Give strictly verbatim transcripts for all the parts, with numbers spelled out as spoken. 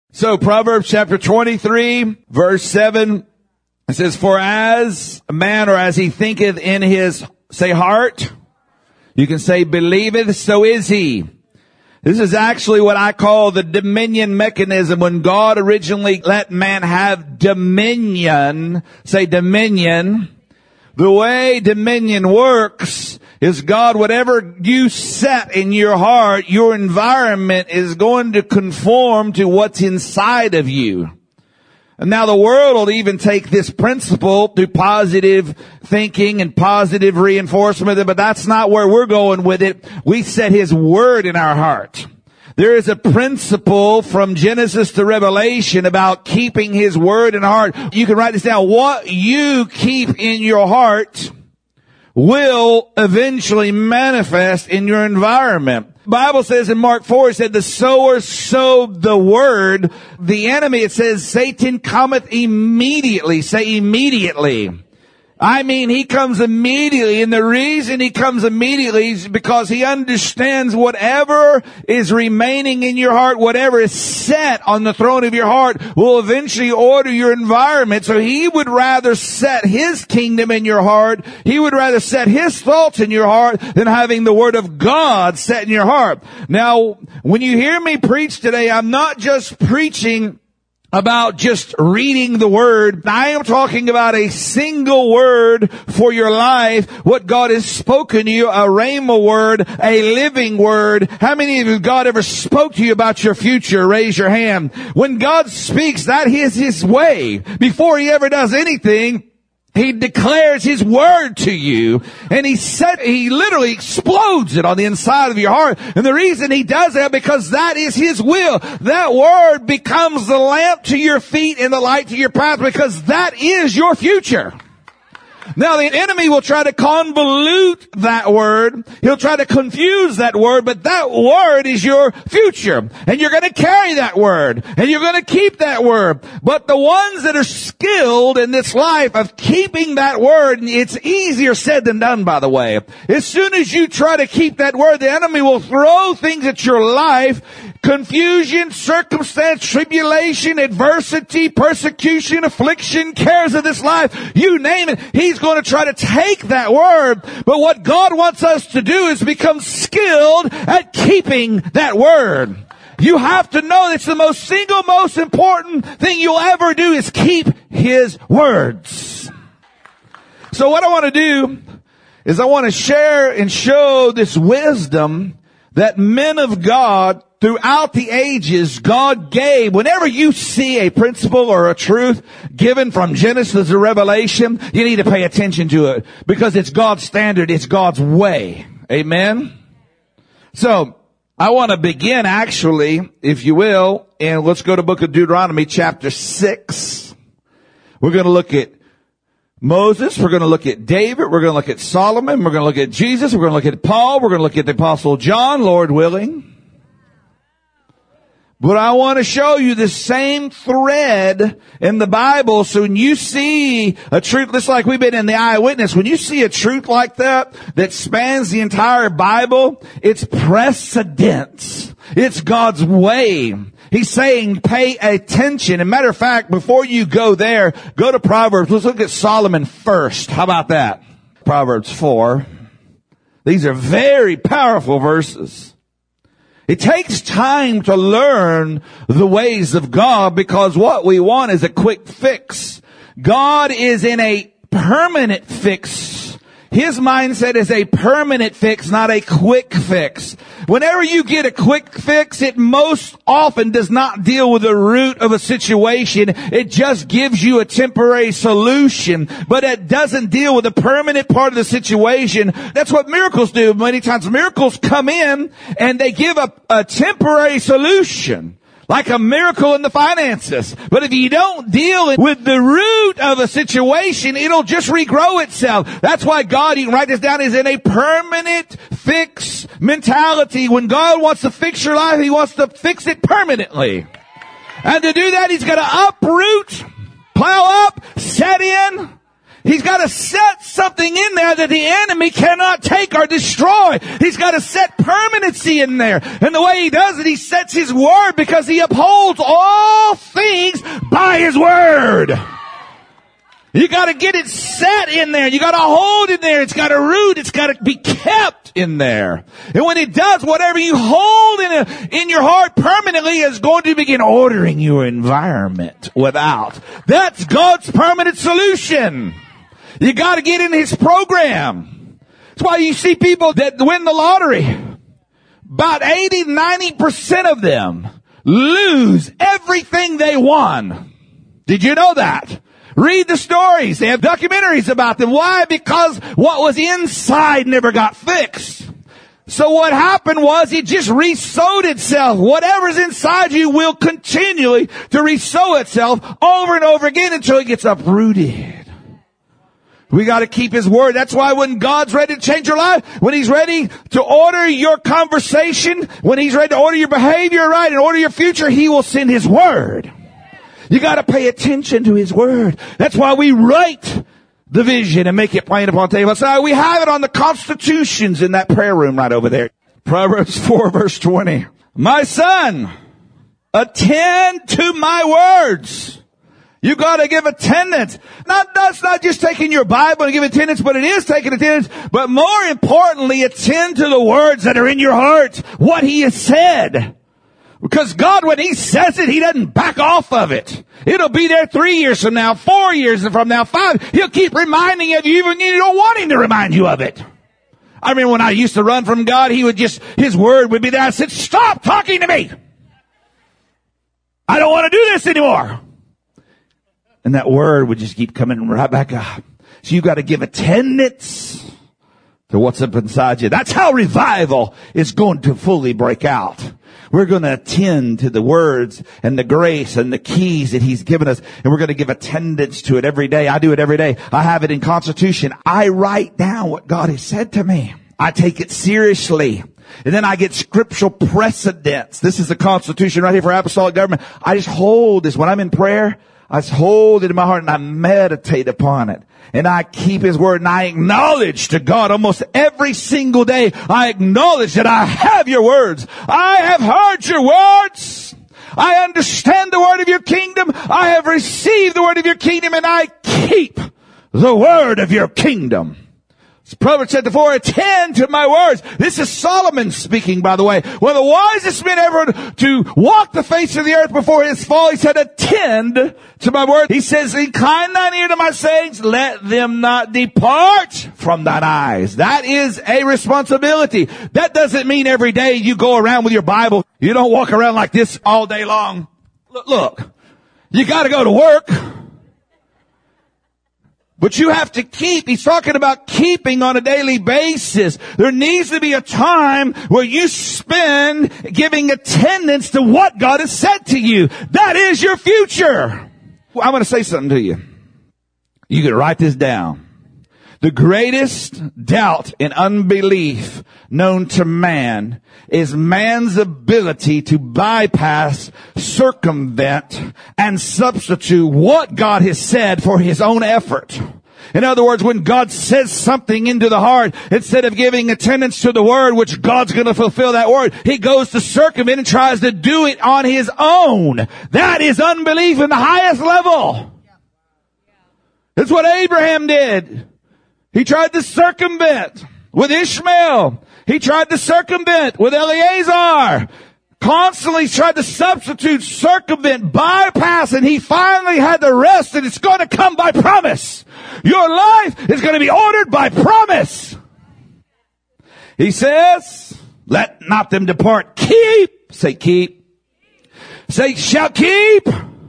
So Proverbs chapter twenty-three, verse seven, it says, for as a man, or as he thinketh in his, say heart, you can say believeth, so is he. This is actually what I call the dominion mechanism. When God originally let man have dominion, say dominion, the way dominion works is God, whatever you set in your heart, your environment is going to conform to what's inside of you. And now the world will even take this principle to positive thinking and positive reinforcement, but that's not where we're going with it. We set His Word in our heart. There is a principle from Genesis to Revelation about keeping His Word in our heart. You can write this down. What you keep in your heart will eventually manifest in your environment. The Bible says in Mark four, it said, the sower sowed the word. The enemy, it says, Satan cometh immediately. Say immediately. I mean, he comes immediately, and the reason he comes immediately is because he understands whatever is remaining in your heart, whatever is set on the throne of your heart, will eventually order your environment. So he would rather set his kingdom in your heart, he would rather set his thoughts in your heart than having the Word of God set in your heart. Now, when you hear me preach today, I'm not just preaching about just reading the Word. I am talking about a single word for your life, what God has spoken to you, a rhema word, a living word. How many of you, God ever spoke to you about your future? Raise your hand. When God speaks, that is His way. Before He ever does anything, He declares His word to you, and He said, He literally explodes it on the inside of your heart. And the reason He does that, because that is His will. That word becomes the lamp to your feet and the light to your path, because that is your future. Now the enemy will try to convolute that word. He'll try to confuse that word, but that word is your future. And you're going to carry that word. And you're going to keep that word. But the ones that are skilled in this life of keeping that word, it's easier said than done, by the way. As soon as you try to keep that word, the enemy will throw things at your life. Confusion, circumstance, tribulation, adversity, persecution, affliction, cares of this life. You name it. He's going to try to take that word. But what God wants us to do is become skilled at keeping that word. You have to know it's the most single most important thing you'll ever do is keep His words. So what I want to do is I want to share and show this wisdom that men of God throughout the ages, God gave. Whenever you see a principle or a truth given from Genesis to Revelation, you need to pay attention to it, because it's God's standard. It's God's way. Amen. So I want to begin, actually, if you will, and let's go to book of Deuteronomy chapter six. We're going to look at Moses, we're going to look at David, we're going to look at Solomon, we're going to look at Jesus, we're going to look at Paul, we're going to look at the Apostle John, Lord willing. But I want to show you the same thread in the Bible. So when you see a truth, just like we've been in the eyewitness, when you see a truth like that, that spans the entire Bible, it's precedence. It's God's way. He's saying pay attention. And matter of fact, before you go there, go to Proverbs. Let's look at Solomon first. How about that? Proverbs four. These are very powerful verses. It takes time to learn the ways of God, because what we want is a quick fix. God is in a permanent fix. His mindset is a permanent fix, not a quick fix. Whenever you get a quick fix, it most often does not deal with the root of a situation. It just gives you a temporary solution, but it doesn't deal with the permanent part of the situation. That's what miracles do. Many times miracles come in and they give a, a temporary solution. Like a miracle in the finances. But if you don't deal with the root of a situation, it'll just regrow itself. That's why God, you can write this down, is in a permanent fix mentality. When God wants to fix your life, He wants to fix it permanently. And to do that, He's got to uproot, plow up, set in. He's got to set something in there that the enemy cannot take or destroy. He's got to set permanency in there. And the way He does it, He sets His word, because He upholds all You gotta get it set in there. You gotta hold it there. It's gotta root. It's gotta be kept in there. And when it does, whatever you hold in, a, in your heart permanently is going to begin ordering your environment without. That's God's permanent solution. You gotta get in His program. That's why you see people that win the lottery. About eighty, ninety percent of them lose everything they won. Did you know that? Read the stories. They have documentaries about them. Why? Because what was inside never got fixed. So what happened was it just re-sowed itself. Whatever's inside you will continually to re-sow itself over and over again until it gets uprooted. We got to keep His word. That's why when God's ready to change your life, when He's ready to order your conversation, when He's ready to order your behavior right and order your future, He will send His word. You got to pay attention to His word. That's why we write the vision and make it plain upon the table. So we have it on the constitutions in that prayer room right over there. Proverbs four verse twenty. My son, attend to my words. You gotta give attendance. Not, that's not just taking your Bible and give attendance, but it is taking attendance. But more importantly, attend to the words that are in your heart. What He has said. Because God, when He says it, He doesn't back off of it. It'll be there three years from now, four years from now, five. He'll keep reminding of you even when you don't want Him to remind you of it. I remember when I used to run from God, He would just, His word would be there. I said, stop talking to me. I don't want to do this anymore. And that word would just keep coming right back up. So you got to give attendance to what's up inside you. That's how revival is going to fully break out. We're going to attend to the words and the grace and the keys that He's given us. And we're going to give attendance to it every day. I do it every day. I have it in Constitution. I write down what God has said to me. I take it seriously. And then I get scriptural precedents. This is the Constitution right here for apostolic government. I just hold this. When I'm in prayer, I just hold it in my heart and I meditate upon it. And I keep His word and I acknowledge to God almost every single day. I acknowledge that I have your words. I have heard your words. I understand the word of your kingdom. I have received the word of your kingdom and I keep the word of your kingdom. Proverbs said, therefore, attend to my words. This is Solomon speaking, by the way. One of the wisest men ever to walk the face of the earth before his fall. He said, attend to my word. He says, incline thine ear to my sayings. Let them not depart from thine eyes. That is a responsibility. That doesn't mean every day you go around with your Bible. You don't walk around like this all day long. Look, look, you got to go to work. But you have to keep, he's talking about keeping on a daily basis. There needs to be a time where you spend giving attendance to what God has said to you. That is your future. Well, I'm going to say something to you. You can write this down. The greatest doubt and unbelief known to man is man's ability to bypass, circumvent, and substitute what God has said for his own effort. In other words, when God says something into the heart, instead of giving attendance to the word, which God's going to fulfill that word, he goes to circumvent and tries to do it on his own. That is unbelief in the highest level. That's what Abraham did. He tried to circumvent with Ishmael. He tried to circumvent with Eleazar. Constantly tried to substitute, circumvent, bypass, and he finally had to rest, and it's going to come by promise. Your life is going to be ordered by promise. He says, let not them depart. Keep. Say keep. Say shall keep.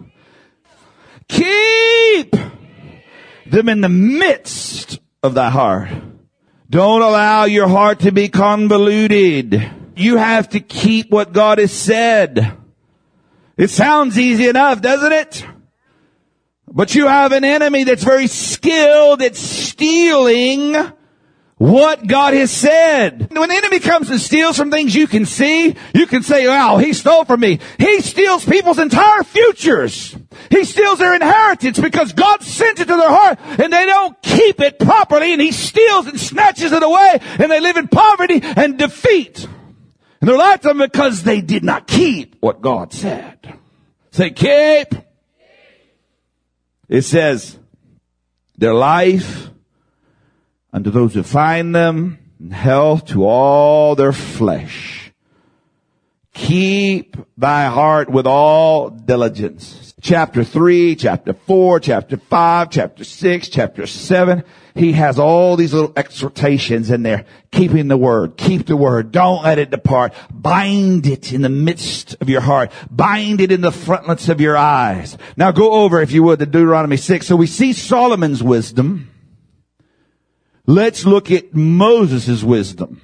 Keep them in the midst of thy heart. Don't allow your heart to be convoluted. You have to keep what God has said. It sounds easy enough, doesn't it? But you have an enemy that's very skilled at stealing what God has said. When the enemy comes and steals from things you can see, you can say, wow, he stole from me. He steals people's entire futures. He steals their inheritance because God sent it to their heart and they don't keep it properly, and he steals and snatches it away, and they live in poverty and defeat in their lifetime because they did not keep what God said. Say keep. It says, Their life unto those who find them, and health to all their flesh. Keep thy heart with all diligence. Chapter three, chapter four, chapter five, chapter six, chapter seven. He has all these little exhortations in there. Keeping the word. Keep the word. Don't let it depart. Bind it in the midst of your heart. Bind it in the frontlets of your eyes. Now go over, if you would, to Deuteronomy six. So we see Solomon's wisdom. Let's look at Moses' wisdom.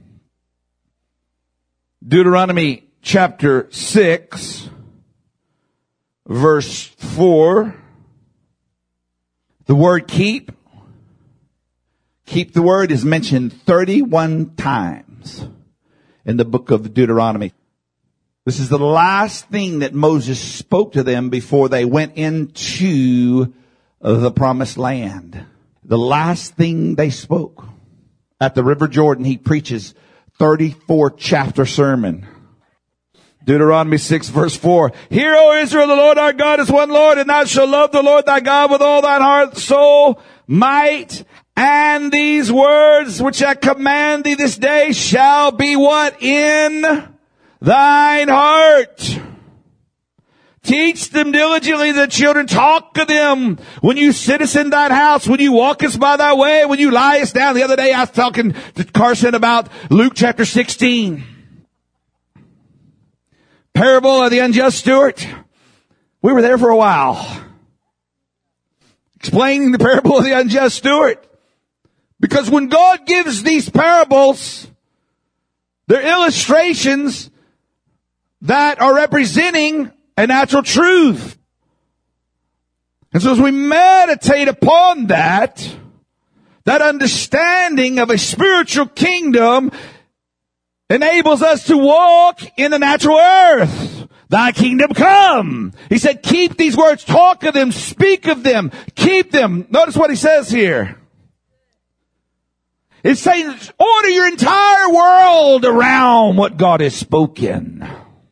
Deuteronomy chapter six, verse four. The word keep, keep the word is mentioned thirty-one times in the book of Deuteronomy. This is the last thing that Moses spoke to them before they went into the promised land. The last thing they spoke. At the River Jordan, he preaches thirty-four chapter sermon. Deuteronomy six verse four. Hear, O Israel, the Lord our God is one Lord, and thou shalt love the Lord thy God with all thine heart, soul, might, and these words which I command thee this day shall be what? In thine heart. Teach them diligently, the children. Talk to them when you sittest in thine house, when you walkest by thy way, when you liest down. The other day I was talking to Carson about Luke chapter sixteen. Parable of the unjust steward. We were there for a while. Explaining the parable of the unjust steward. Because when God gives these parables, they're illustrations that are representing a natural truth. And so as we meditate upon that, that understanding of a spiritual kingdom enables us to walk in the natural earth. Thy kingdom come. He said, keep these words, talk of them, speak of them, keep them. Notice what he says here. It's saying, order your entire world around what God has spoken.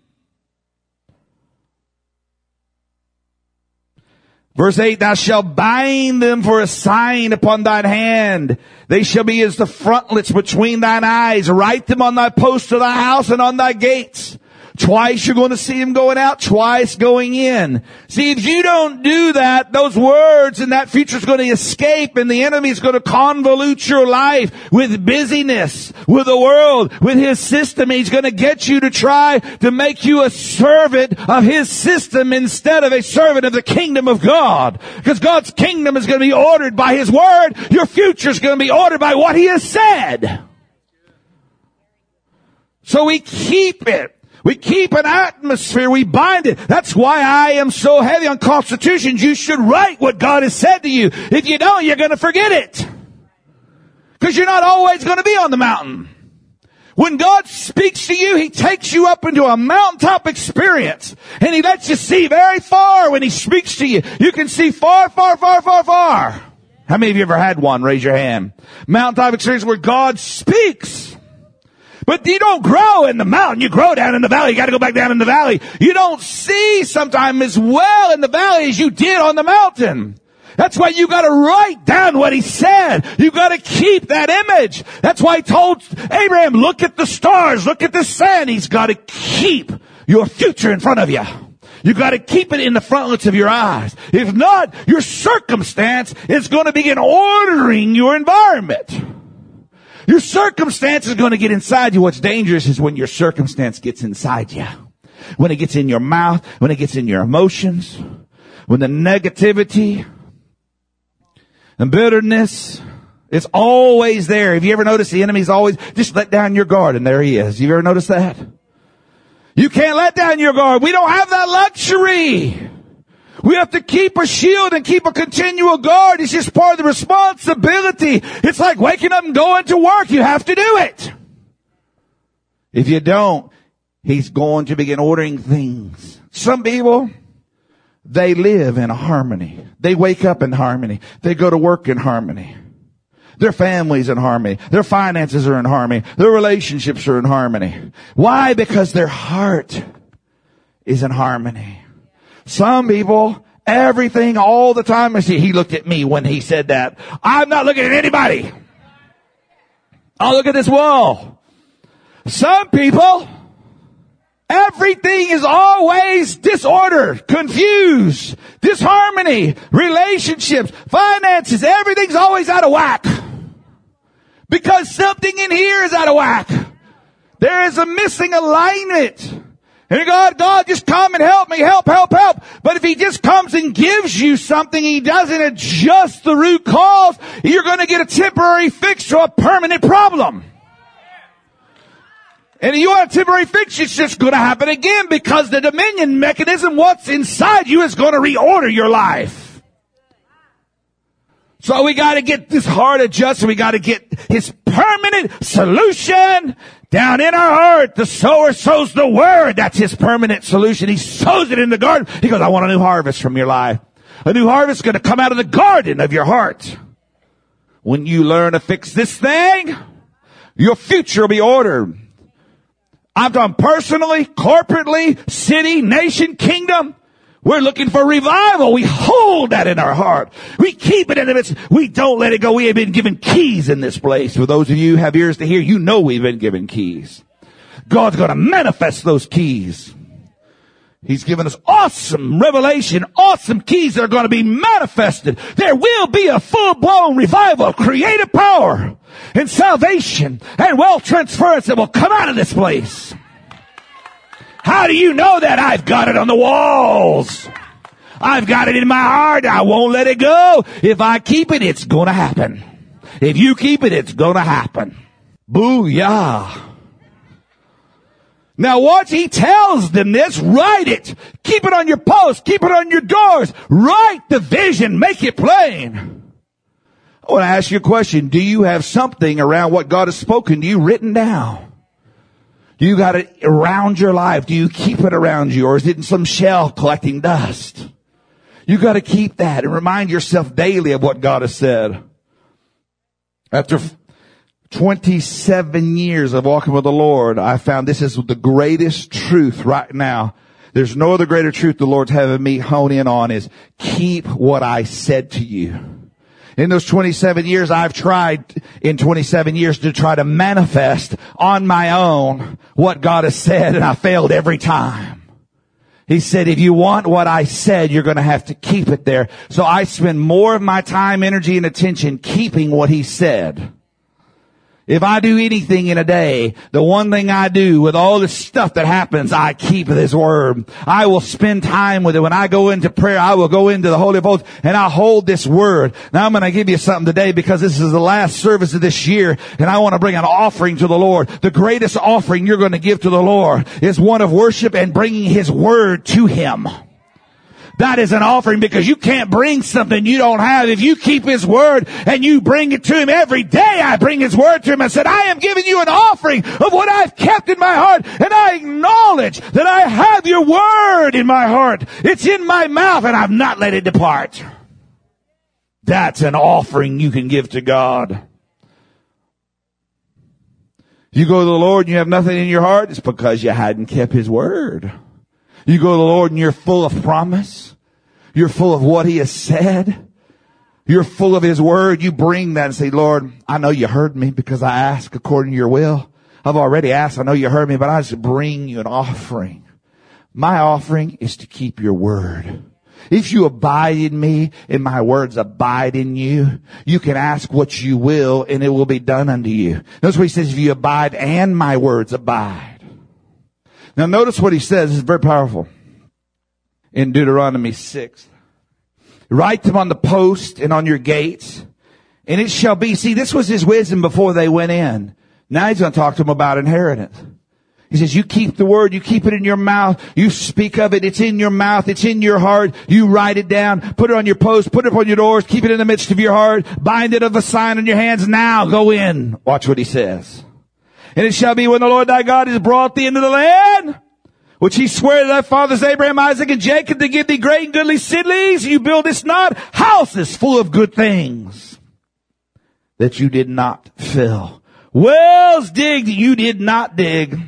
Verse eight, thou shalt bind them for a sign upon thine hand. They shall be as the frontlets between thine eyes. Write them on thy posts of thy house and on thy gates. Twice you're going to see them going out, twice going in. See, if you don't do that, those words and that future is going to escape, and the enemy is going to convolute your life with busyness, with the world, with his system. He's going to get you to try to make you a servant of his system instead of a servant of the kingdom of God. Because God's kingdom is going to be ordered by his word. Your future is going to be ordered by what he has said. So we keep it. We keep an atmosphere. We bind it. That's why I am so heavy on constitutions. You should write what God has said to you. If you don't, you're going to forget it. Because you're not always going to be on the mountain. When God speaks to you, he takes you up into a mountaintop experience. And he lets you see very far when he speaks to you. You can see far, far, far, far, far. How many of you ever had one? Raise your hand. Mountaintop experience where God speaks. But you don't grow in the mountain. You grow down in the valley. You got to go back down in the valley. You don't see sometimes as well in the valley as you did on the mountain. That's why you got to write down what he said. You got to keep that image. That's why he told Abraham, look at the stars, look at the sand. He's got to keep your future in front of you. You got to keep it in the frontlets of your eyes. If not, your circumstance is going to begin ordering your environment. Your circumstance is going to get inside you. What's dangerous is when your circumstance gets inside you. When it gets in your mouth, when it gets in your emotions, when the negativity and bitterness, it's always there. Have you ever noticed the enemy's always, just let down your guard and there he is. You ever noticed that? You can't let down your guard. We don't have that luxury. We have to keep a shield and keep a continual guard. It's just part of the responsibility. It's like waking up and going to work. You have to do it. If you don't, he's going to begin ordering things. Some people, they live in harmony. They wake up in harmony. They go to work in harmony. Their family's in harmony. Their finances are in harmony. Their relationships are in harmony. Why? Because their heart is in harmony. Some people everything all the time. I see, he looked at me when he said that. I'm not looking at anybody. I'll look at this wall. Some people, everything is always disorder, confused, disharmony, relationships, finances, everything's always out of whack. Because something in here is out of whack. There is a missing alignment. And God, God, just come and help me, help, help, help. But if he just comes and gives you something, he doesn't adjust the root cause, you're going to get a temporary fix to a permanent problem. And if you want a temporary fix, it's just going to happen again because the dominion mechanism, what's inside you, is going to reorder your life. So we got to get this heart adjusted. We got to get his permanent solution down in our heart. The sower sows the word. That's his permanent solution. He sows it in the garden. He goes, I want a new harvest from your life. A new harvest is going to come out of the garden of your heart. When you learn to fix this thing, your future will be ordered. I've done personally, corporately, city, nation, kingdom. We're looking for revival. We hold that in our heart. We keep it in the midst. We don't let it go. We have been given keys in this place. For those of you who have ears to hear, you know we've been given keys. God's going to manifest those keys. He's given us awesome revelation, awesome keys that are going to be manifested. There will be a full-blown revival, creative power, and salvation, and wealth transference that will come out of this place. How do you know that? I've got it on the walls. I've got it in my heart. I won't let it go. If I keep it, it's going to happen. If you keep it, it's going to happen. Booyah. Now watch, he tells them this, write it. Keep it on your posts. Keep it on your doors. Write the vision. Make it plain. I want to ask you a question. Do you have something around what God has spoken to you written down? Do you got it around your life? Do you keep it around you? Or is it in some shell collecting dust? You got to keep that and remind yourself daily of what God has said. After twenty-seven years of walking with the Lord, I found this is the greatest truth right now. There's no other greater truth the Lord's having me hone in on is keep what I said to you. In those twenty-seven years, I've tried in twenty-seven years to try to manifest on my own what God has said, and I failed every time. He said, if you want what I said, you're going to have to keep it there. So I spend more of my time, energy, and attention keeping what he said. If I do anything in a day, the one thing I do with all this stuff that happens, I keep this word. I will spend time with it. When I go into prayer, I will go into the Holy of Holies and I hold this word. Now I'm going to give you something today because this is the last service of this year and I want to bring an offering to the Lord. The greatest offering you're going to give to the Lord is one of worship and bringing his word to him. That is an offering because you can't bring something you don't have. If you keep his word and you bring it to him every day, I bring his word to him and said, I am giving you an offering of what I've kept in my heart. And I acknowledge that I have your word in my heart. It's in my mouth and I've not let it depart. That's an offering you can give to God. You go to the Lord and you have nothing in your heart, it's because you hadn't kept his word. You go to the Lord and you're full of promise. You're full of what he has said. You're full of his word. You bring that and say, Lord, I know you heard me because I asked according to your will. I've already asked. I know you heard me, but I just bring you an offering. My offering is to keep your word. If you abide in me and my words abide in you, you can ask what you will and it will be done unto you. Notice what he says, if you abide and my words abide. Now notice what he says. This is very powerful. In Deuteronomy six. Write them on the post and on your gates. And it shall be. See, this was his wisdom before they went in. Now he's going to talk to them about inheritance. He says, you keep the word. You keep it in your mouth. You speak of it. It's in your mouth. It's in your heart. You write it down. Put it on your post. Put it upon your doors. Keep it in the midst of your heart. Bind it of a sign on your hands. Now go in. Watch what he says. And it shall be when the Lord thy God has brought thee into the land, which he sware to thy fathers Abraham, Isaac, and Jacob to give thee great and goodly cities, you buildest not houses full of good things that you did not fill. Wells digged, you did not dig.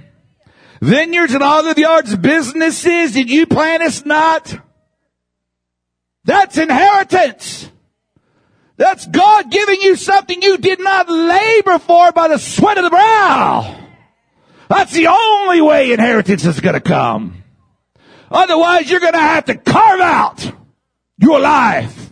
Vineyards and olive yards, businesses that you plantest not. That's inheritance. That's God giving you something you did not labor for by the sweat of the brow. That's the only way inheritance is going to come. Otherwise, you're going to have to carve out your life.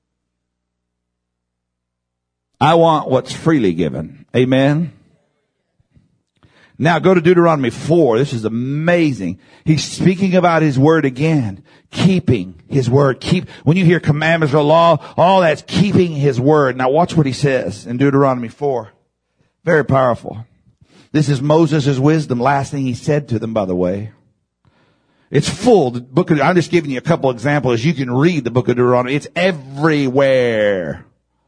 I want what's freely given. Amen. Now go to Deuteronomy four. This is amazing. He's speaking about his word again. Keeping his word. Keep, when you hear commandments or law, all that's keeping his word. Now watch what he says in Deuteronomy four. Very powerful. This is Moses' wisdom. Last thing he said to them, by the way. It's full. The book of, I'm just giving you a couple examples. You can read the book of Deuteronomy. It's everywhere.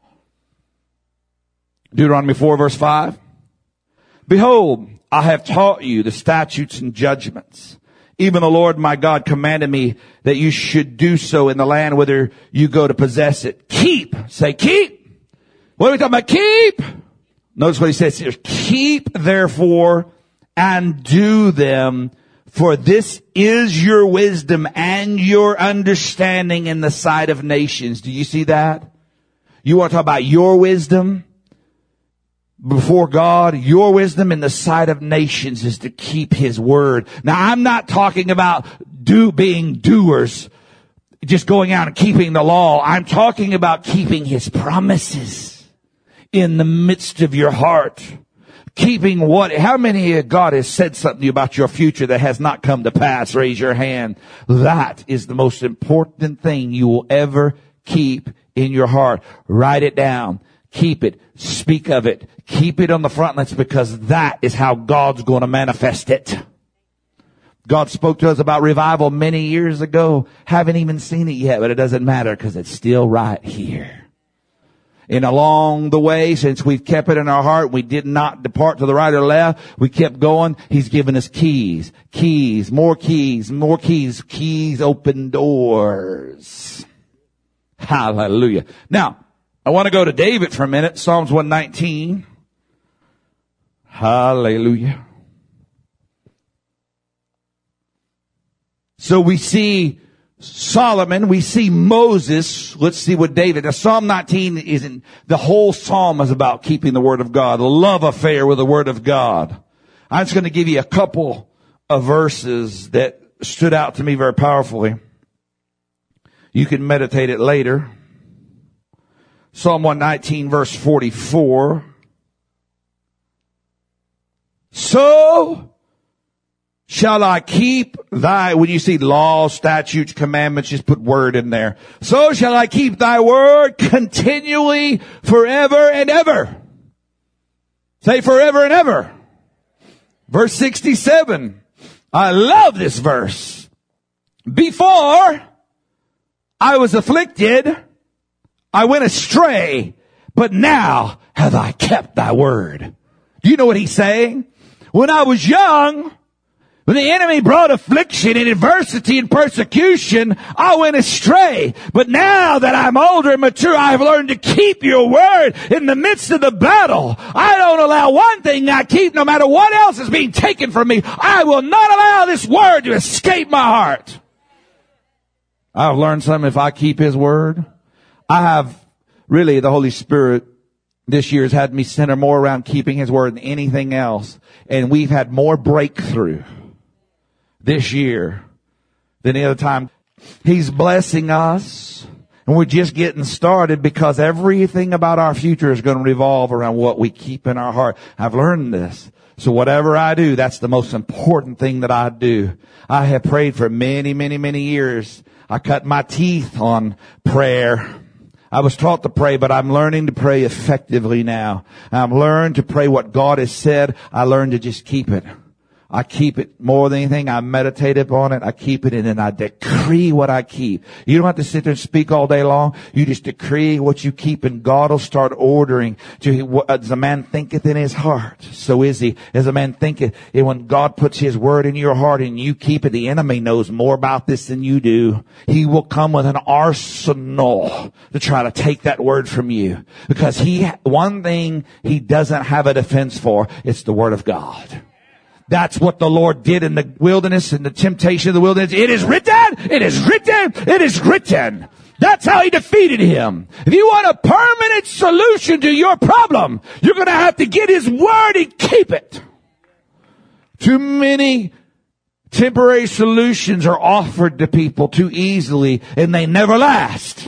Deuteronomy four verse five. Behold, I have taught you the statutes and judgments. Even the Lord my God commanded me that you should do so in the land whither you go to possess it. Keep. Say keep. What are we talking about? Keep. Notice what he says here. Keep therefore and do them, for this is your wisdom and your understanding in the sight of nations. Do you see that? You want to talk about your wisdom before God? Your wisdom in the sight of nations is to keep his word. Now, I'm not talking about do being doers, just going out and keeping the law. I'm talking about keeping his promises in the midst of your heart. Keeping what? How many of God has said something to you about your future that has not come to pass? Raise your hand. That is the most important thing you will ever keep in your heart. Write it down. Keep it. Speak of it. Keep it on the front. That's because that is how God's going to manifest it. God spoke to us about revival many years ago. Haven't even seen it yet, but it doesn't matter because it's still right here. And along the way, since we've kept it in our heart, we did not depart to the right or left. We kept going. He's given us keys, keys, more keys, more keys. Keys open doors. Hallelujah. Now, I want to go to David for a minute. Psalms one nineteen. Hallelujah. So we see Solomon, we see Moses. Let's see what David. Now, Psalm nineteen isn't, the whole psalm is about keeping the word of God, a love affair with the word of God. I'm just going to give you a couple of verses that stood out to me very powerfully. You can meditate it later. Psalm one nineteen verse forty-four. So shall I keep thy, when you see law, statutes, commandments, just put word in there. So shall I keep thy word continually forever and ever. Say forever and ever. Verse sixty-seven. I love this verse. Before I was afflicted, I went astray, but now have I kept thy word. Do you know what he's saying? When I was young, when the enemy brought affliction and adversity and persecution, I went astray. But now that I'm older and mature, I have learned to keep your word in the midst of the battle. I don't allow one thing I keep, no matter what else is being taken from me. I will not allow this word to escape my heart. I've learned something. If I keep his word, I have really, the Holy Spirit this year has had me center more around keeping his word than anything else. And we've had more breakthrough this year than any other time. He's blessing us, and we're just getting started because everything about our future is going to revolve around what we keep in our heart. I've learned this. So whatever I do, that's the most important thing that I do. I have prayed for many, many, many years. I cut my teeth on prayer. I was taught to pray, but I'm learning to pray effectively now. I've learned to pray what God has said. I learned to just keep it. I keep it more than anything. I meditate upon it. I keep it, and then I decree what I keep. You don't have to sit there and speak all day long. You just decree what you keep, and God will start ordering. To, as a man thinketh in his heart, so is he. As a man thinketh, and when God puts his word in your heart and you keep it, the enemy knows more about this than you do. He will come with an arsenal to try to take that word from you. Because he, one thing he doesn't have a defense for, it's the word of God. That's what the Lord did in the wilderness, in the temptation of the wilderness. It is written! It is written! It is written! That's how he defeated him. If you want a permanent solution to your problem, you're going to have to get his word and keep it. Too many temporary solutions are offered to people too easily, and they never last.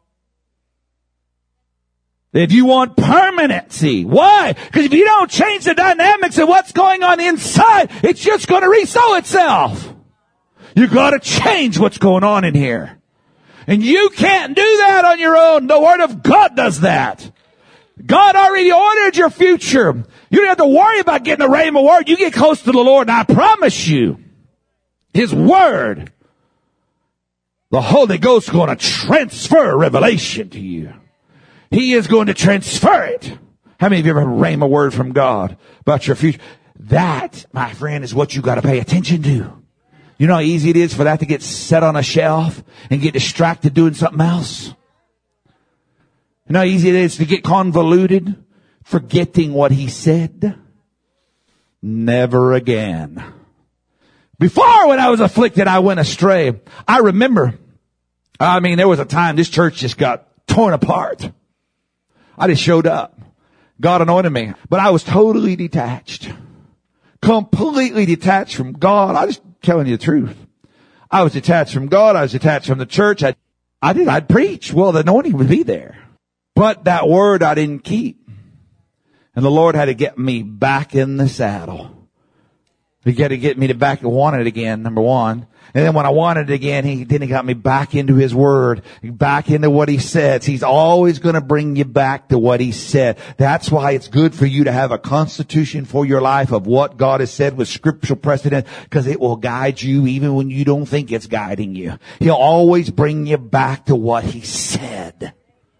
If you want permanency, why? Because if you don't change the dynamics of what's going on inside, it's just going to resow itself. You got to change what's going on in here. And you can't do that on your own. The Word of God does that. God already ordered your future. You don't have to worry about getting a rhema word. You get close to the Lord, and I promise you, His Word, the Holy Ghost is going to transfer revelation to you. He is going to transfer it. How many of you ever heard a rhema word from God about your future? That, my friend, is what you got to pay attention to. You know how easy it is for that to get set on a shelf and get distracted doing something else? You know how easy it is to get convoluted, forgetting what He said? Never again. Before, when I was afflicted, I went astray. I remember, I mean, there was a time this church just got torn apart. I just showed up. God anointed me, but I was totally detached. Completely detached from God. I just telling you the truth. I was detached from God. I was detached from the church. I, I did, I'd preach. Well, the anointing would be there. But that word I didn't keep. And the Lord had to get me back in the saddle. He had to get me to back and want it again, number one. And then when I wanted it again, He then He got me back into His Word, back into what He said. He's always going to bring you back to what He said. That's why it's good for you to have a constitution for your life of what God has said with scriptural precedent, because it will guide you even when you don't think it's guiding you. He'll always bring you back to what He said.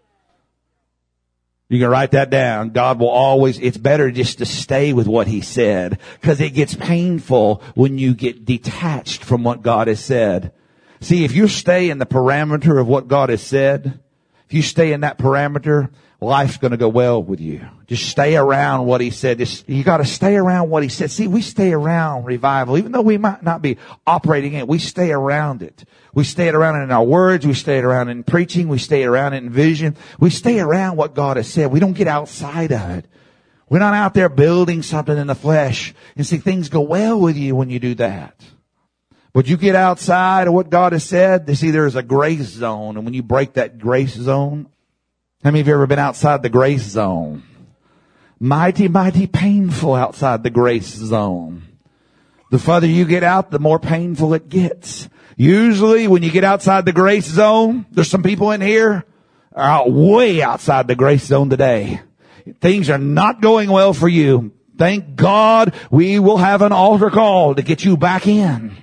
You can write that down. God will always, it's better just to stay with what He said, because it gets painful when you get detached from what God has said. See, if you stay in the parameter of what God has said, if you stay in that parameter, life's going to go well with you. Just stay around what He said. Just, you got to stay around what He said. See, we stay around revival, even though we might not be operating in it. We stay around it. We stay around it in our words. We stay around it in preaching. We stay around it in vision. We stay around what God has said. We don't get outside of it. We're not out there building something in the flesh. And see, things go well with you when you do that. But you get outside of what God has said, you see, there's a grace zone. And when you break that grace zone, how many of you ever been outside the grace zone? Mighty, mighty painful outside the grace zone. The further you get out, the more painful it gets. Usually when you get outside the grace zone, there's some people in here are out way outside the grace zone today. Things are not going well for you. Thank God we will have an altar call to get you back in.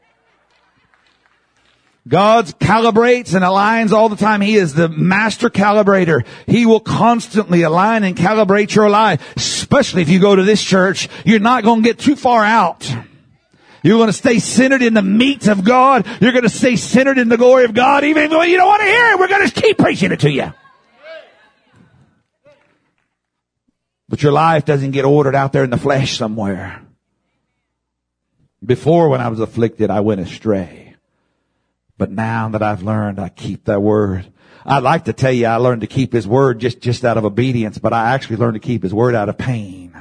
God calibrates and aligns all the time. He is the master calibrator. He will constantly align and calibrate your life. Especially if you go to this church, you're not going to get too far out. You're going to stay centered in the meat of God. You're going to stay centered in the glory of God. Even when you don't want to hear it, we're going to keep preaching it to you. But your life doesn't get ordered out there in the flesh somewhere. Before, when I was afflicted, I went astray. But now that I've learned, I keep that word. I'd like to tell you I learned to keep His word just, just out of obedience, but I actually learned to keep His word out of pain.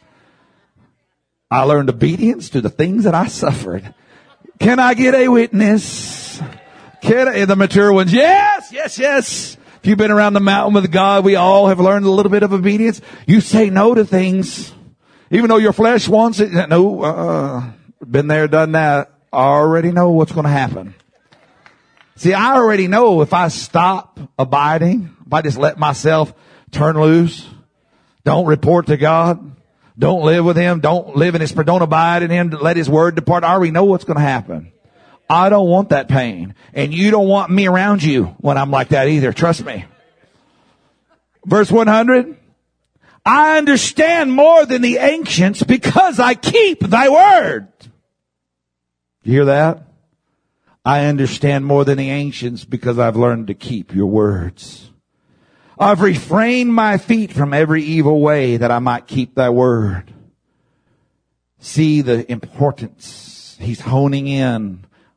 I learned obedience to the things that I suffered. Can I get a witness? Can I, the mature ones? Yes, yes, yes. If you've been around the mountain with God, we all have learned a little bit of obedience. You say no to things, even though your flesh wants it. No, uh, been there, done that. I already know what's going to happen. See, I already know if I stop abiding, if I just let myself turn loose, don't report to God, don't live with Him, don't live in His, don't abide in Him, let His word depart, I already know what's going to happen. I don't want that pain. And you don't want me around you when I'm like that either. Trust me. Verse one hundred. I understand more than the ancients because I keep thy word. You hear that? I understand more than the ancients because I've learned to keep your words. I've refrained my feet from every evil way that I might keep thy word. See the importance. He's honing in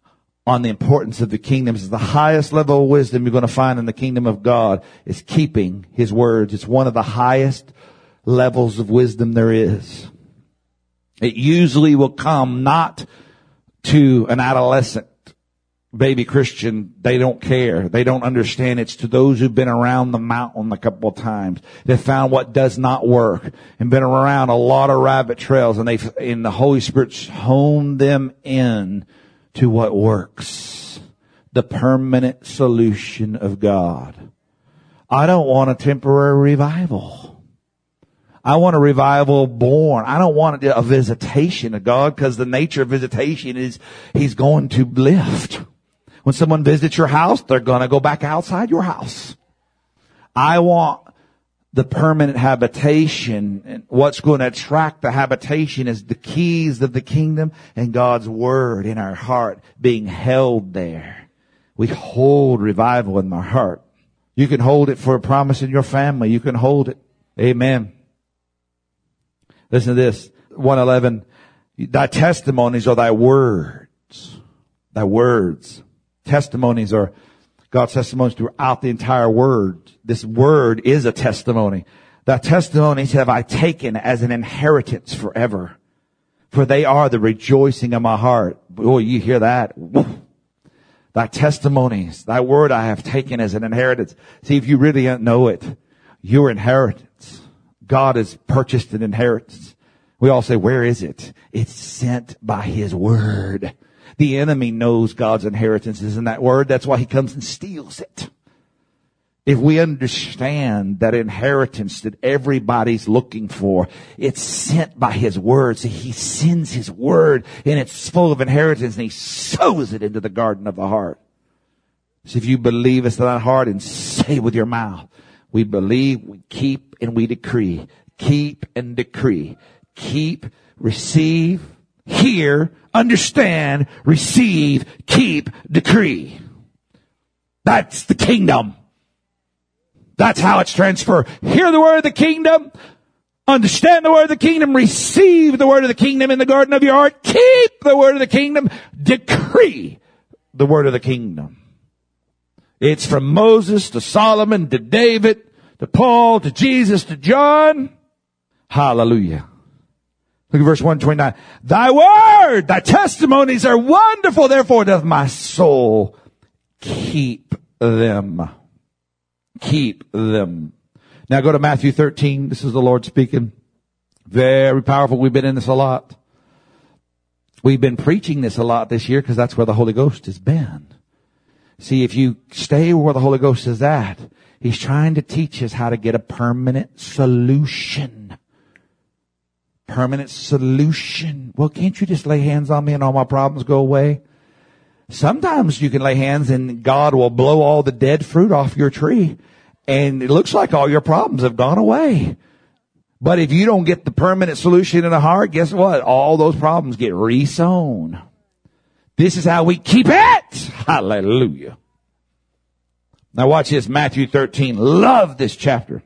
on the importance of the kingdom. It's the highest level of wisdom you're going to find in the kingdom of God is keeping His words. It's one of the highest levels of wisdom there is. It usually will come not to an adolescent baby Christian. They don't care. They don't understand. It's to those who've been around the mountain a couple of times. They've found what does not work and been around a lot of rabbit trails, and they've, and the Holy Spirit's honed them in to what works. The permanent solution of God. I don't want a temporary revival. I want a revival born. I don't want a visitation of God, because the nature of visitation is He's going to lift. When someone visits your house, they're going to go back outside your house. I want the permanent habitation. And what's going to attract the habitation is the keys of the kingdom and God's word in our heart being held there. We hold revival in my heart. You can hold it for a promise in your family. You can hold it. Amen. Listen to this. one eleven. Thy testimonies are thy words. Thy words. Testimonies are God's testimonies throughout the entire word. This word is a testimony. Thy testimonies have I taken as an inheritance forever. For they are the rejoicing of my heart. Boy, you hear that? Thy testimonies, thy word I have taken as an inheritance. See, if you really don't know it, your inheritance. God has purchased an inheritance. We all say, where is it? It's sent by His word. The enemy knows God's inheritance is in that word. That's why he comes and steals it. If we understand that inheritance that everybody's looking for, it's sent by His word. See, He sends His word and it's full of inheritance, and He sows it into the garden of the heart. So if you believe it's in that heart and say with your mouth, we believe, we keep, and we decree. Keep and decree. Keep, receive, hear, understand, receive, keep, decree. That's the kingdom. That's how it's transferred. Hear the word of the kingdom. Understand the word of the kingdom. Receive the word of the kingdom in the garden of your heart. Keep the word of the kingdom. Decree the word of the kingdom. It's from Moses to Solomon to David to Paul to Jesus to John. Hallelujah. Look at verse one twenty-nine. Thy word, thy testimonies are wonderful. Therefore doth my soul keep them. Keep them. Now go to Matthew thirteen. This is the Lord speaking. Very powerful. We've been in this a lot. We've been preaching this a lot this year because that's where the Holy Ghost has been. See, if you stay where the Holy Ghost is at, He's trying to teach us how to get a permanent solution. Permanent solution. Well, can't you just lay hands on me and all my problems go away? Sometimes you can lay hands and God will blow all the dead fruit off your tree, and it looks like all your problems have gone away. But if you don't get the permanent solution in the heart, guess what? All those problems get re-sown. This is how we keep it. Hallelujah. Now watch this, Matthew thirteen. Love this chapter.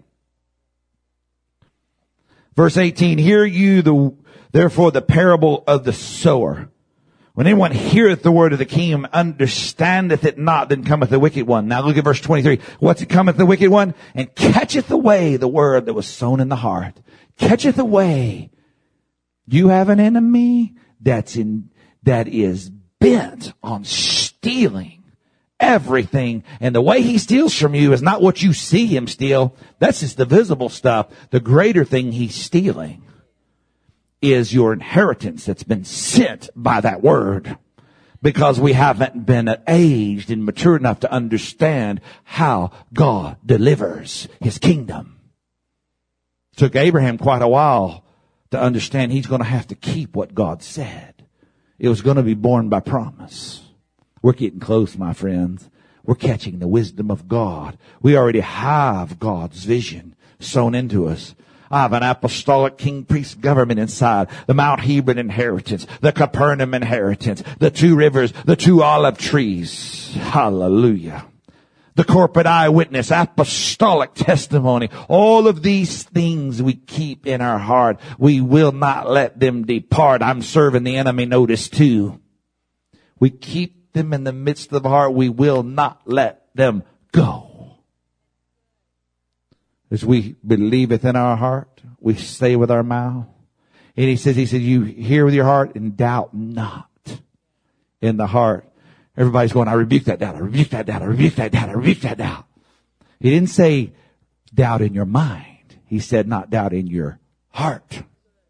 Verse eighteen, hear you the, therefore the parable of the sower. When anyone heareth the word of the kingdom, understandeth it not, then cometh the wicked one. Now look at verse twenty-three. What's it cometh the wicked one? And catcheth away the word that was sown in the heart. Catcheth away. You have an enemy that's in, that is bent on stealing everything. And the way he steals from you is not what you see him steal. That's just the visible stuff. The greater thing he's stealing is your inheritance that's been sent by that word, because we haven't been aged and mature enough to understand how God delivers His kingdom. It took Abraham quite a while to understand he's going to have to keep what God said. It was going to be born by promise. We're getting close, my friends. We're catching the wisdom of God. We already have God's vision sown into us. I have an apostolic king priest government inside. The Mount Hebron inheritance, the Capernaum inheritance, the two rivers, the two olive trees. Hallelujah. The corporate eyewitness, apostolic testimony. All of these things we keep in our heart. We will not let them depart. I'm serving the enemy notice too. We keep them in the midst of the heart, we will not let them go. As we believeth in our heart, we say with our mouth. And he says, he said, you hear with your heart and doubt not in the heart. Everybody's going, I rebuke that doubt. I rebuke that doubt. I rebuke that doubt. I rebuke that doubt. He didn't say doubt in your mind. He said not doubt in your heart.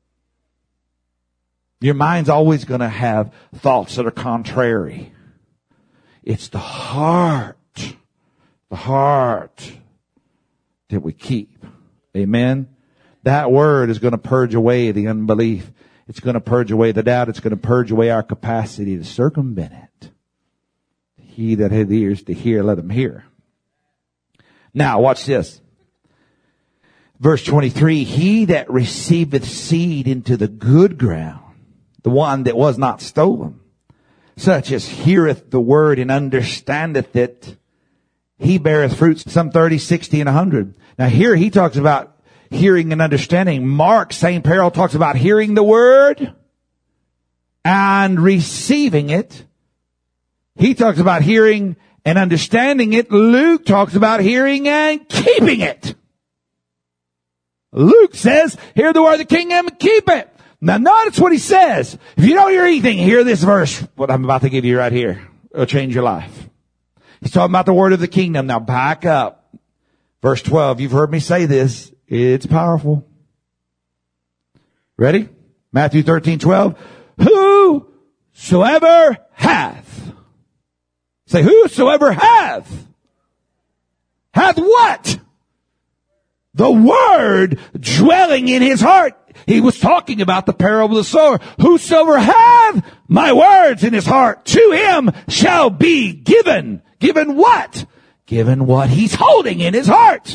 Your mind's always going to have thoughts that are contrary. It's the heart, the heart that we keep. Amen. That word is going to purge away the unbelief. It's going to purge away the doubt. It's going to purge away our capacity to circumvent it. He that hath ears to hear, let him hear. Now, watch this. Verse twenty-three, he that receiveth seed into the good ground, the one that was not stolen, such as heareth the word and understandeth it, he beareth fruits, some thirty, sixty, and a hundred. Now here he talks about hearing and understanding. Mark, same parallel, talks about hearing the word and receiving it. He talks about hearing and understanding it. Luke talks about hearing and keeping it. Luke says, hear the word of the kingdom and keep it. Now notice what he says. If you don't hear anything, hear this verse, what I'm about to give you right here. It'll change your life. He's talking about the word of the kingdom. Now back up. Verse twelve, you've heard me say this. It's powerful. Ready? Matthew thirteen, twelve. Whosoever hath. Say, whosoever hath. Hath what? The word dwelling in his heart. He was talking about the parable of the sower. Whosoever hath my words in his heart, to him shall be given. Given what? Given what he's holding in his heart.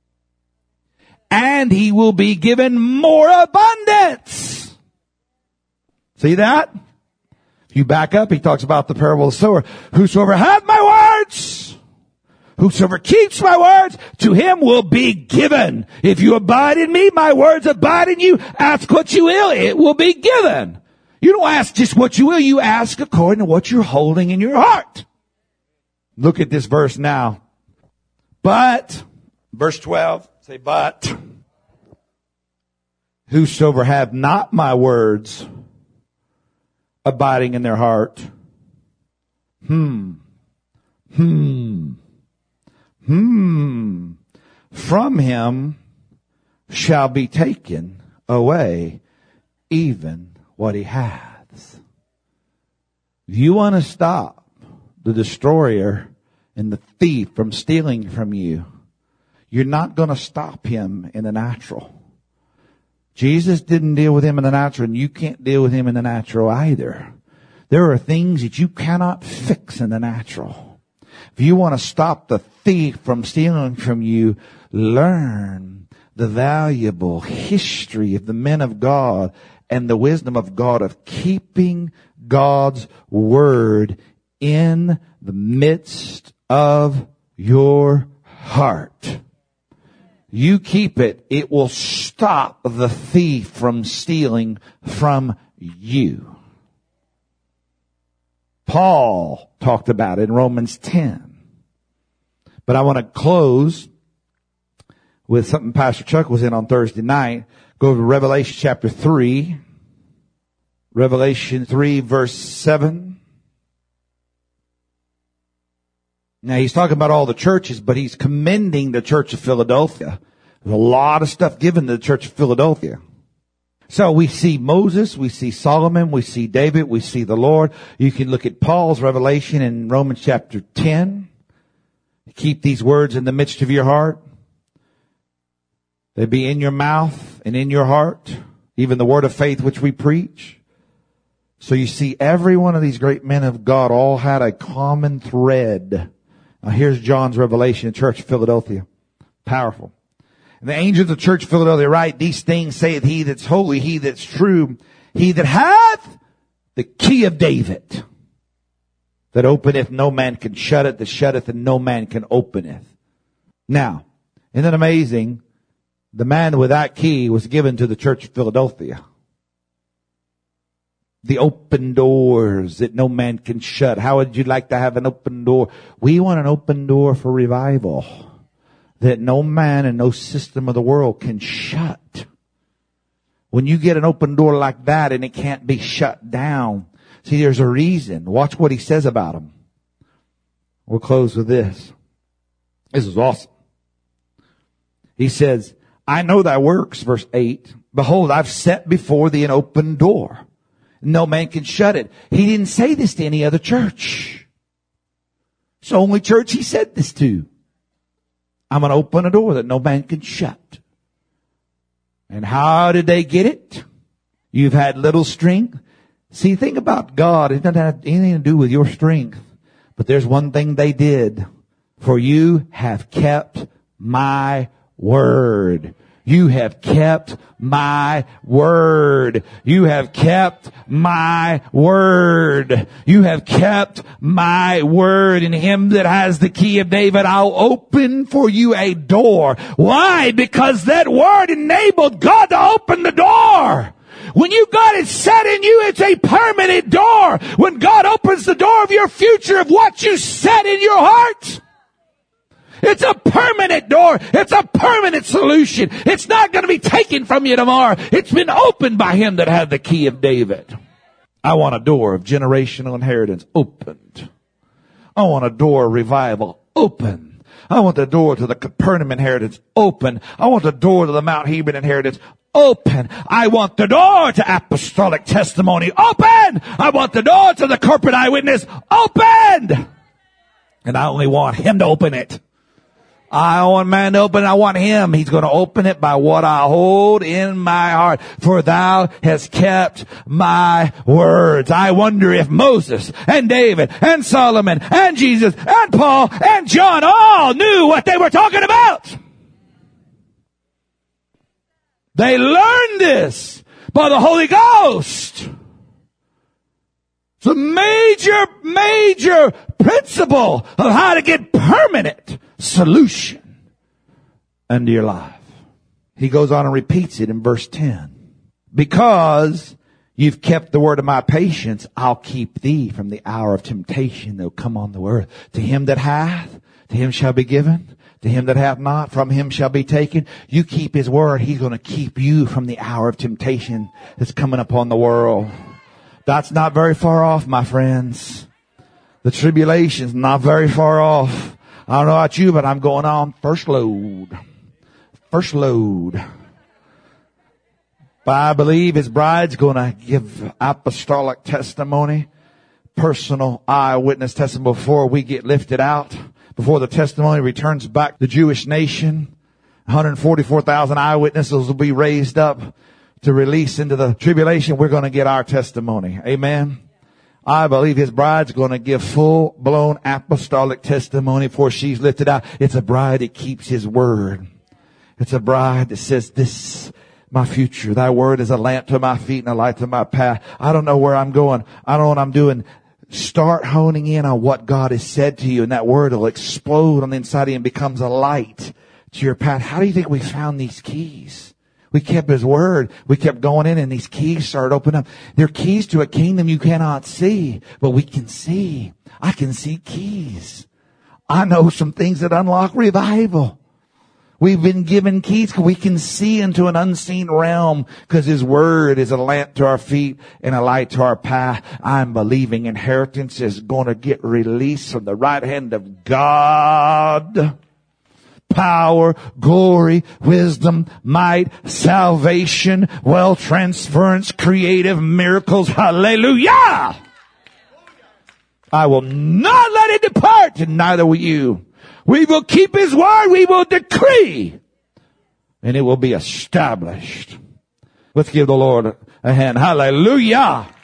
And he will be given more abundance. See that? If you back up, he talks about the parable of the sower. Whosoever hath my words, whosoever keeps my words, to him will be given. If you abide in me, my words abide in you. Ask what you will, it will be given. You don't ask just what you will, you ask according to what you're holding in your heart. Look at this verse now. But, verse twelve, say but, whosoever have not my words abiding in their heart, hmm, hmm, Hmm. From him shall be taken away even what he has. If you want to stop the destroyer and the thief from stealing from you, you're not going to stop him in the natural. Jesus didn't deal with him in the natural, and you can't deal with him in the natural either. There are things that you cannot fix in the natural. If you want to stop the thief from stealing from you, learn the valuable history of the men of God and the wisdom of God of keeping God's word in the midst of your heart. You keep it, it will stop the thief from stealing from you. Paul talked about it in Romans ten. But I want to close with something Pastor Chuck was in on Thursday night. Go to Revelation chapter three. Revelation three verse seven. Now he's talking about all the churches, but he's commending the church of Philadelphia. There's a lot of stuff given to the church of Philadelphia. So we see Moses, we see Solomon, we see David, we see the Lord. You can look at Paul's revelation in Romans chapter ten. Keep these words in the midst of your heart. They be in your mouth and in your heart, even the word of faith which we preach. So you see, every one of these great men of God all had a common thread. Now here's John's revelation in the church of Philadelphia. Powerful. And the angel of the church of Philadelphia write, these things saith he that's holy, he that's true, he that hath the key of David, that openeth, no man can shut it, that shutteth, and no man can openeth. Now, isn't it amazing? The man with that key was given to the church of Philadelphia. The open doors that no man can shut. How would you like to have an open door? We want an open door for revival that no man and no system of the world can shut. When you get an open door like that and it can't be shut down, see, there's a reason. Watch what he says about them. We'll close with this. This is awesome. He says, I know thy works, verse eight. Behold, I've set before thee an open door. No man can shut it. He didn't say this to any other church. It's the only church he said this to. I'm going to open a door that no man can shut. And how did they get it? You've had little strength. See, think about God. It doesn't have anything to do with your strength. But there's one thing they did. For you have kept my word. You have kept my word. You have kept my word. You have kept my word. In him that has the key of David, I'll open for you a door. Why? Because that word enabled God to open the door. When you got it set in you, it's a permanent door. When God opens the door of your future, of what you set in your heart, it's a permanent door. It's a permanent solution. It's not going to be taken from you tomorrow. It's been opened by him that had the key of David. I want a door of generational inheritance opened. I want a door of revival open. I want the door to the Capernaum inheritance open. I want the door to the Mount Hebron inheritance open. I want the door to apostolic testimony open. I want the door to the corporate eyewitness opened. And I only want him to open it. I don't want man to open it. I want him. He's going to open it by what I hold in my heart. For thou hast kept my words. I wonder if Moses and David and Solomon and Jesus and Paul and John all knew what they were talking about. They learned this by the Holy Ghost. It's a major, major principle of how to get permanent solution into your life. He goes on and repeats it in verse ten. Because you've kept the word of my patience, I'll keep thee from the hour of temptation that will come on the earth. To him that hath, to him shall be given. To him that hath not, from him shall be taken. You keep his word, he's going to keep you from the hour of temptation that's coming upon the world. That's not very far off, my friends. The tribulation's not very far off. I don't know about you, but I'm going on first load. First load. But I believe his bride's going to give apostolic testimony, personal eyewitness testimony before we get lifted out, before the testimony returns back to the Jewish nation. one hundred forty-four thousand eyewitnesses will be raised up to release into the tribulation. We're going to get our testimony. Amen. I believe his bride's going to give full-blown apostolic testimony before she's lifted out. It's a bride that keeps his word. It's a bride that says, this, my future, thy word is a lamp to my feet and a light to my path. I don't know where I'm going. I don't know what I'm doing. Start honing in on what God has said to you, and that word will explode on the inside of you and becomes a light to your path. How do you think we found these keys? We kept his word. We kept going in, and these keys started opening up. They're keys to a kingdom you cannot see, but we can see. I can see keys. I know some things that unlock revival. We've been given keys because we can see into an unseen realm because his word is a lamp to our feet and a light to our path. I'm believing inheritance is going to get released from the right hand of God. Power, glory, wisdom, might, salvation, wealth transference, creative miracles. Hallelujah! I will not let it depart, and neither will you. We will keep his word. We will decree, and it will be established. Let's give the Lord a hand. Hallelujah!